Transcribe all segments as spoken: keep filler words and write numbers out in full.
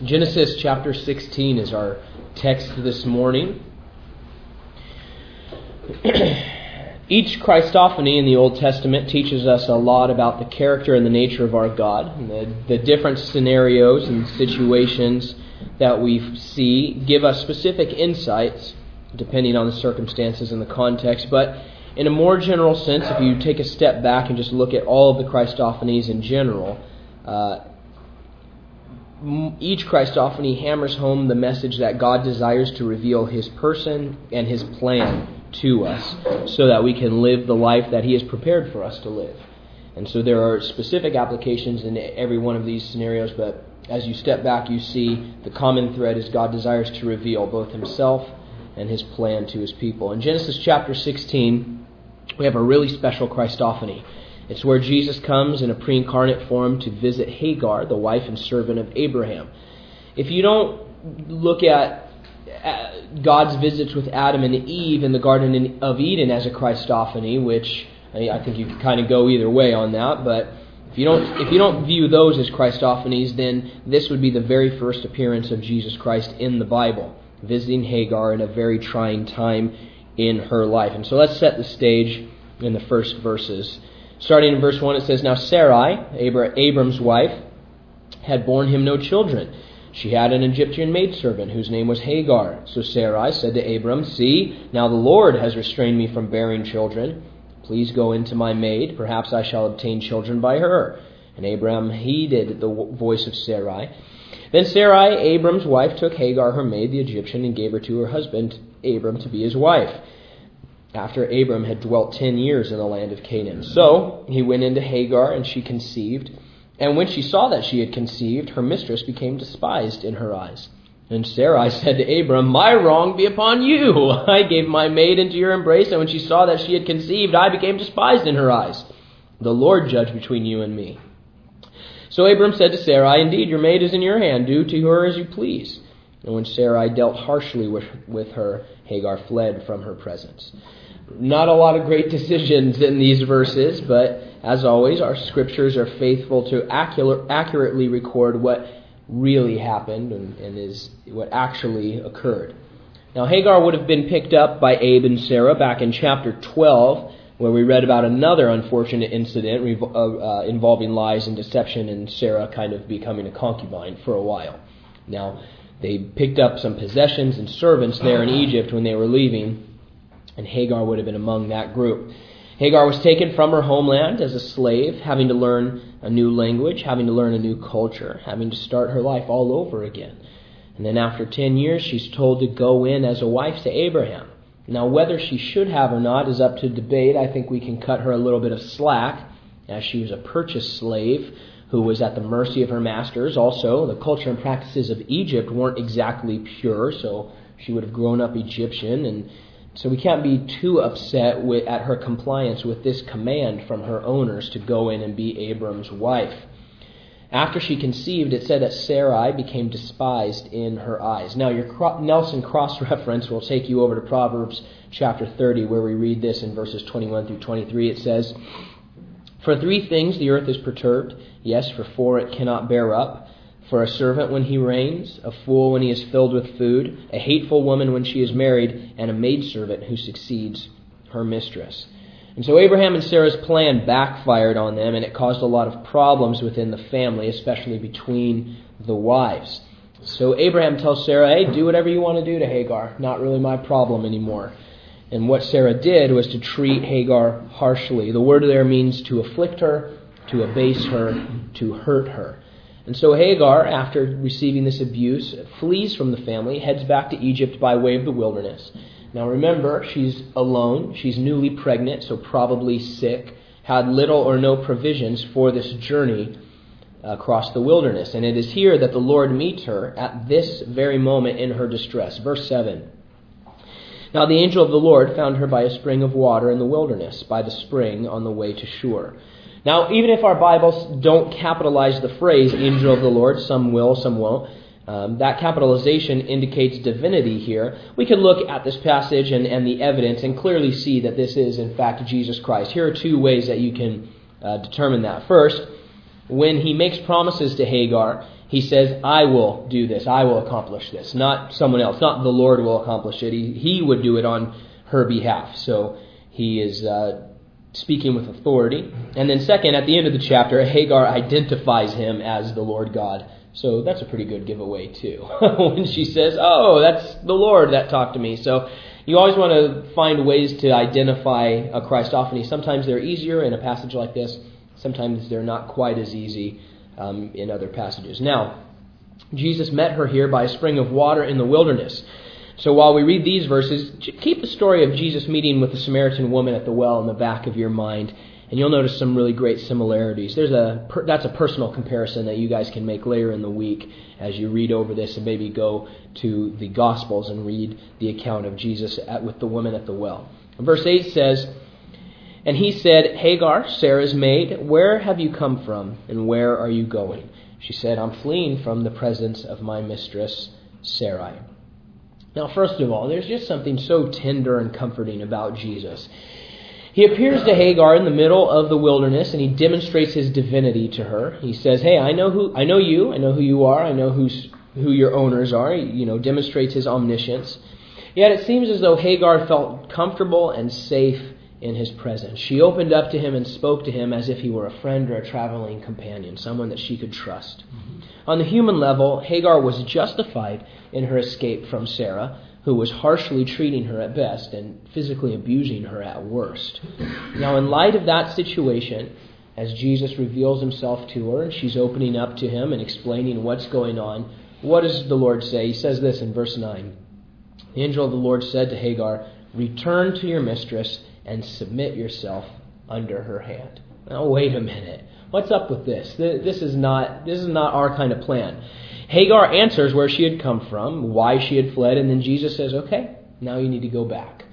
Genesis chapter sixteen is our text this morning. Each Christophany in the Old Testament teaches us a lot about the character and the nature of our God. And the, the different scenarios and situations that we see give us specific insights depending on the circumstances and the context. But in a more general sense, if you take a step back and just look at all of the Christophanies in general, uh, each Christophany hammers home the message that God desires to reveal His person and His plan to us so that we can live the life that He has prepared for us to live. And so there are specific applications in every one of these scenarios, but as you step back, you see the common thread is God desires to reveal both Himself and His plan to His people. In Genesis chapter sixteen, we have a really special Christophany. It's where Jesus comes in a pre-incarnate form to visit Hagar, the wife and servant of Abraham. If you don't look at God's visits with Adam and Eve in the Garden of Eden as a Christophany, which I think you can kind of go either way on that, but if you don't if you don't view those as Christophanies, then this would be the very first appearance of Jesus Christ in the Bible, visiting Hagar in a very trying time in her life. And so let's set the stage in the first verses. Starting in verse one, it says, Now Sarai, Abram's wife, had borne him no children. She had an Egyptian maidservant whose name was Hagar. So Sarai said to Abram, See, now the Lord has restrained me from bearing children. Please go into my maid. Perhaps I shall obtain children by her. And Abram heeded the voice of Sarai. Then Sarai, Abram's wife, took Hagar, her maid, the Egyptian, and gave her to her husband, Abram, to be his wife, after Abram had dwelt ten years in the land of Canaan. So he went into Hagar, and she conceived. And when she saw that she had conceived, her mistress became despised in her eyes. And Sarai said to Abram, My wrong be upon you. I gave my maid into your embrace, and when she saw that she had conceived, I became despised in her eyes. The Lord judge between you and me. So Abram said to Sarai, Indeed, your maid is in your hand. Do to her as you please. And when Sarai dealt harshly with, with her, Hagar fled from her presence. Not a lot of great decisions in these verses, but as always, our scriptures are faithful to accurate, accurately record what really happened and, and is what actually occurred. Now, Hagar would have been picked up by Abe and Sarah back in chapter twelve, where we read about another unfortunate incident uh, uh, involving lies and deception and Sarah kind of becoming a concubine for a while. Now, they picked up some possessions and servants there in Egypt when they were leaving, and Hagar would have been among that group. Hagar was taken from her homeland as a slave, having to learn a new language, having to learn a new culture, having to start her life all over again. And then after ten years, she's told to go in as a wife to Abraham. Now, whether she should have or not is up to debate. I think we can cut her a little bit of slack, as she was a purchased slave who was at the mercy of her masters. Also, the culture and practices of Egypt weren't exactly pure, so she would have grown up Egyptian, and so we can't be too upset with, at her compliance with this command from her owners to go in and be Abram's wife. After she conceived, it said that Sarai became despised in her eyes. Now, your Nelson cross-reference will take you over to Proverbs chapter thirty, where we read this in verses twenty-one through twenty-three. It says, For three things the earth is perturbed, yes, for four it cannot bear up. For a servant when he reigns, a fool when he is filled with food, a hateful woman when she is married, and a maidservant who succeeds her mistress. And so Abraham and Sarah's plan backfired on them, and it caused a lot of problems within the family, especially between the wives. So Abraham tells Sarah, hey, do whatever you want to do to Hagar. Not really my problem anymore. And what Sarah did was to treat Hagar harshly. The word there means to afflict her, to abase her, to hurt her. And so Hagar, after receiving this abuse, flees from the family, heads back to Egypt by way of the wilderness. Now remember, she's alone, she's newly pregnant, so probably sick, had little or no provisions for this journey across the wilderness. And it is here that the Lord meets her at this very moment in her distress. Verse seven. Now the angel of the Lord found her by a spring of water in the wilderness, by the spring on the way to Shur. Now, even if our Bibles don't capitalize the phrase angel of the Lord, some will, some won't, um, that capitalization indicates divinity here. We can look at this passage and, and the evidence and clearly see that this is, in fact, Jesus Christ. Here are two ways that you can uh, determine that. First, when he makes promises to Hagar, He says, I will do this. I will accomplish this. Not someone else. Not the Lord will accomplish it. He, he would do it on her behalf. So he is uh, speaking with authority. And then second, at the end of the chapter, Hagar identifies him as the Lord God. So that's a pretty good giveaway too. When she says, oh, that's the Lord that talked to me. So you always want to find ways to identify a Christophany. Sometimes they're easier in a passage like this. Sometimes they're not quite as easy um, in other passages. Now, Jesus met her here by a spring of water in the wilderness. So while we read these verses, keep the story of Jesus meeting with the Samaritan woman at the well in the back of your mind, and you'll notice some really great similarities. There's a that's a personal comparison that you guys can make later in the week as you read over this and maybe go to the Gospels and read the account of Jesus at, with the woman at the well. And verse eight says, and he said, Hagar, Sarah's maid, where have you come from, and where are you going? She said, I'm fleeing from the presence of my mistress, Sarai. Now, first of all, there's just something so tender and comforting about Jesus. He appears to Hagar in the middle of the wilderness, and he demonstrates his divinity to her. He says, hey, I know who I know you, I know who you are, I know who's, who your owners are. He, you know, demonstrates his omniscience. Yet it seems as though Hagar felt comfortable and safe in his presence. She opened up to him and spoke to him as if he were a friend or a traveling companion, someone that she could trust. Mm-hmm. On the human level, Hagar was justified in her escape from Sarah, who was harshly treating her at best and physically abusing her at worst. Now, in light of that situation, as Jesus reveals himself to her and she's opening up to him and explaining what's going on, what does the Lord say? He says this in verse nine. The angel of the Lord said to Hagar, return to your mistress and submit yourself under her hand. Now, wait a minute. What's up with this? This is not, this is not our kind of plan. Hagar answers where she had come from, why she had fled, and then Jesus says, okay, now you need to go back.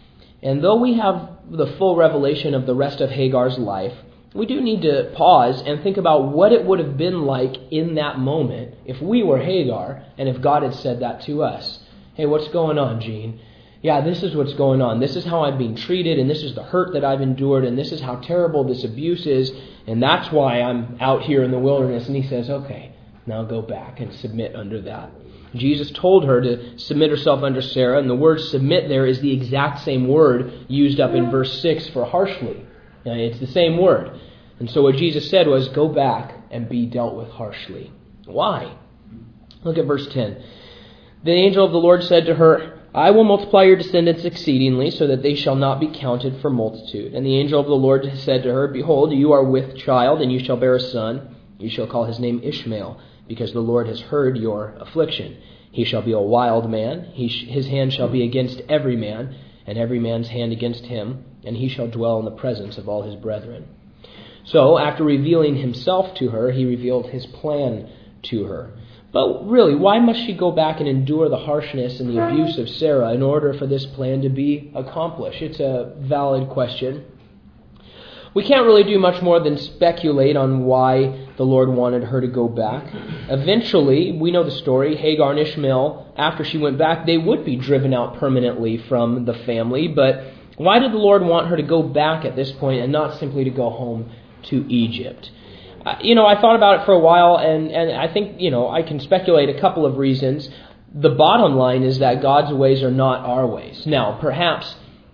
And though we have the full revelation of the rest of Hagar's life, we do need to pause and think about what it would have been like in that moment if we were Hagar and if God had said that to us. Hey, what's going on, Gene? Yeah, this is what's going on. This is how I'm being treated, and this is the hurt that I've endured, and this is how terrible this abuse is, and that's why I'm out here in the wilderness. And he says, okay, now go back and submit under that. Jesus told her to submit herself under Sarah, and the word submit there is the exact same word used up in verse six for harshly. Now, it's the same word. And so what Jesus said was, go back and be dealt with harshly. Why? Look at verse ten. The angel of the Lord said to her, I will multiply your descendants exceedingly, so that they shall not be counted for multitude. And the angel of the Lord said to her, behold, you are with child, and you shall bear a son. You shall call his name Ishmael, because the Lord has heard your affliction. He shall be a wild man. He sh- his hand shall be against every man, and every man's hand against him, and he shall dwell in the presence of all his brethren. So, after revealing himself to her, he revealed his plan to her. But really, why must she go back and endure the harshness and the abuse of Sarah in order for this plan to be accomplished? It's a valid question. We can't really do much more than speculate on why the Lord wanted her to go back. Eventually, we know the story, Hagar and Ishmael, after she went back, they would be driven out permanently from the family. But why did the Lord want her to go back at this point and not simply to go home to Egypt? Uh, you know, I thought about it for a while, and, and I think, you know, I can speculate a couple of reasons. The bottom line is that God's ways are not our ways. Now, perhaps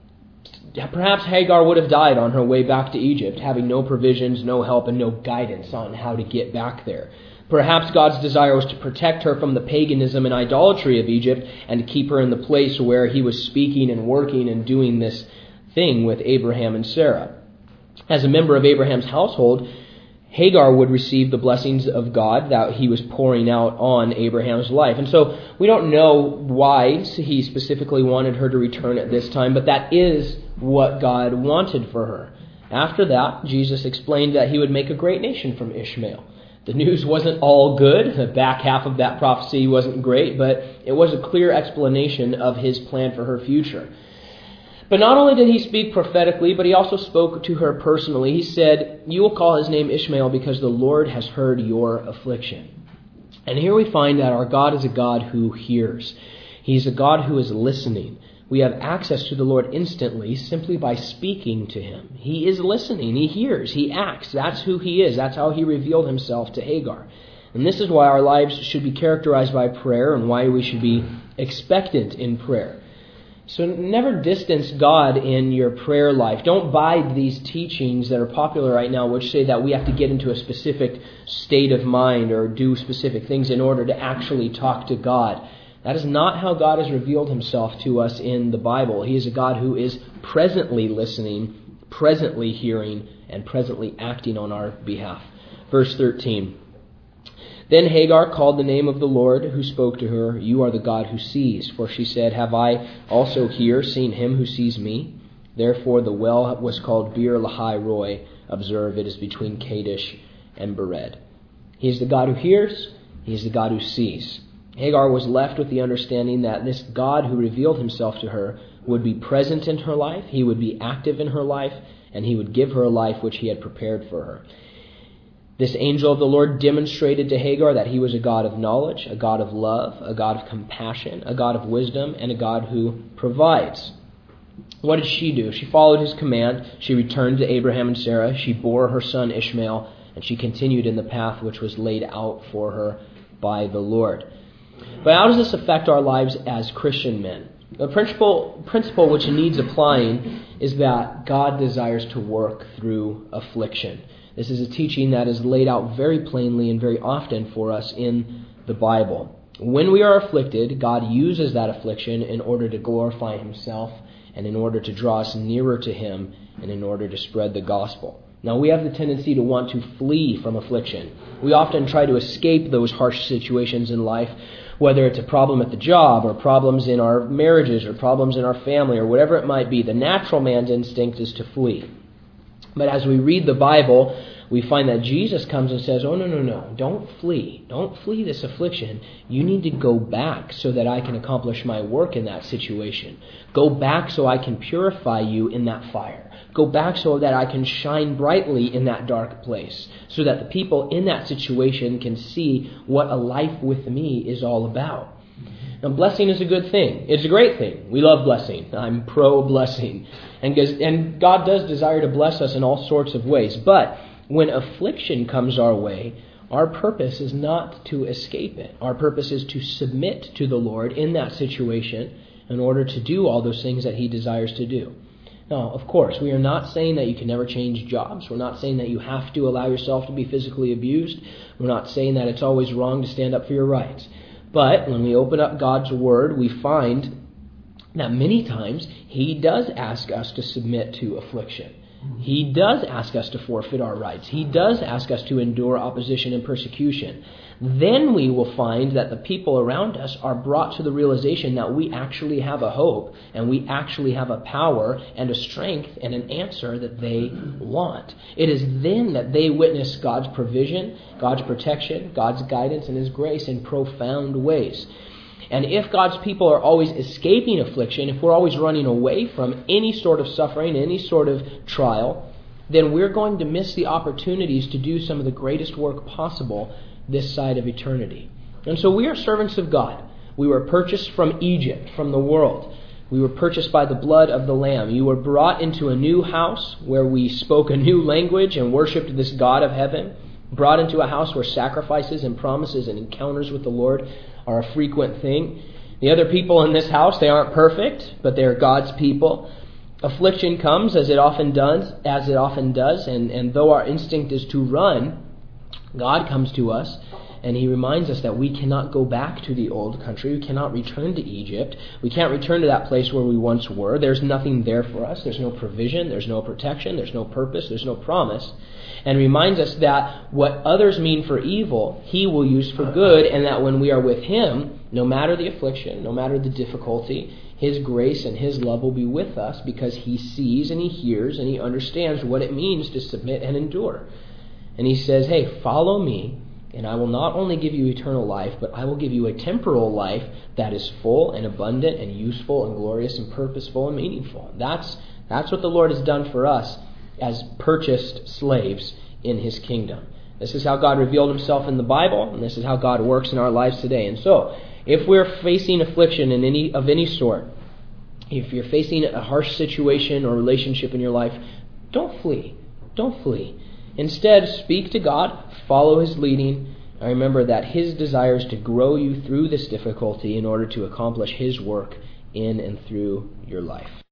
perhaps Hagar would have died on her way back to Egypt, having no provisions, no help, and no guidance on how to get back there. Perhaps God's desire was to protect her from the paganism and idolatry of Egypt and to keep her in the place where he was speaking and working and doing this thing with Abraham and Sarah. As a member of Abraham's household, Hagar would receive the blessings of God that he was pouring out on Abraham's life. And so we don't know why he specifically wanted her to return at this time, but that is what God wanted for her. After that, Jesus explained that he would make a great nation from Ishmael. The news wasn't all good. The back half of that prophecy wasn't great, but it was a clear explanation of his plan for her future. But not only did he speak prophetically, but he also spoke to her personally. He said, you will call his name Ishmael because the Lord has heard your affliction. And here we find that our God is a God who hears. He's a God who is listening. We have access to the Lord instantly simply by speaking to him. He is listening. He hears. He acts. That's who he is. That's how he revealed himself to Hagar. And this is why our lives should be characterized by prayer and why we should be expectant in prayer. So never distance God in your prayer life. Don't buy these teachings that are popular right now, which say that we have to get into a specific state of mind or do specific things in order to actually talk to God. That is not how God has revealed himself to us in the Bible. He is a God who is presently listening, presently hearing, and presently acting on our behalf. Verse thirteen. Then Hagar called the name of the Lord who spoke to her, "You are the God who sees." For she said, "Have I also here seen him who sees me?" Therefore the well was called Beer Lahai Roi. Observe, it is between Kadesh and Bered. He is the God who hears. He is the God who sees. Hagar was left with the understanding that this God who revealed himself to her would be present in her life, he would be active in her life, and he would give her a life which he had prepared for her. This angel of the Lord demonstrated to Hagar that he was a God of knowledge, a God of love, a God of compassion, a God of wisdom, and a God who provides. What did she do? She followed his command. She returned to Abraham and Sarah. She bore her son Ishmael, and she continued in the path which was laid out for her by the Lord. But how does this affect our lives as Christian men? The principle, principle which needs applying is that God desires to work through affliction. This is a teaching that is laid out very plainly and very often for us in the Bible. When we are afflicted, God uses that affliction in order to glorify himself and in order to draw us nearer to him and in order to spread the gospel. Now, we have the tendency to want to flee from affliction. We often try to escape those harsh situations in life, whether it's a problem at the job or problems in our marriages or problems in our family or whatever it might be. The natural man's instinct is to flee. But as we read the Bible, we find that Jesus comes and says, oh, no, no, no, don't flee. Don't flee this affliction. You need to go back so that I can accomplish my work in that situation. Go back so I can purify you in that fire. Go back so that I can shine brightly in that dark place, so that the people in that situation can see what a life with me is all about. Now, blessing is a good thing. It's a great thing. We love blessing. I'm pro-blessing. And, and God does desire to bless us in all sorts of ways. But when affliction comes our way, our purpose is not to escape it. Our purpose is to submit to the Lord in that situation in order to do all those things that he desires to do. Now, of course, we are not saying that you can never change jobs. We're not saying that you have to allow yourself to be physically abused. We're not saying that it's always wrong to stand up for your rights. But when we open up God's Word, we find that many times he does ask us to submit to affliction. He does ask us to forfeit our rights. He does ask us to endure opposition and persecution. Then we will find that the people around us are brought to the realization that we actually have a hope and we actually have a power and a strength and an answer that they want. It is then that they witness God's provision, God's protection, God's guidance, and his grace in profound ways. And if God's people are always escaping affliction, if we're always running away from any sort of suffering, any sort of trial, then we're going to miss the opportunities to do some of the greatest work possible this side of eternity. And so we are servants of God. We were purchased from Egypt, from the world. We were purchased by the blood of the Lamb. You were brought into a new house where we spoke a new language and worshipped this God of heaven. Brought into a house where sacrifices and promises and encounters with the Lord are a frequent thing. The other people in this house, they aren't perfect, but they are God's people. Affliction comes as it often does, as it often does, and, and though our instinct is to run, God comes to us and he reminds us that we cannot go back to the old country. We cannot return to Egypt. We can't return to that place where we once were. There's nothing there for us. There's no provision. There's no protection. There's no purpose. There's no promise. And reminds us that what others mean for evil, he will use for good, and that when we are with him, no matter the affliction, no matter the difficulty, his grace and his love will be with us because he sees and he hears and he understands what it means to submit and endure. And he says, hey, follow me, and I will not only give you eternal life, but I will give you a temporal life that is full and abundant and useful and glorious and purposeful and meaningful. That's, that's what the Lord has done for us as purchased slaves in his kingdom. This is how God revealed himself in the Bible, and this is how God works in our lives today. And so, if we're facing affliction in any of any sort, if you're facing a harsh situation or relationship in your life, don't flee. Don't flee. Instead, speak to God, follow his leading, I remember that His desire is to grow you through this difficulty in order to accomplish His work in and through your life.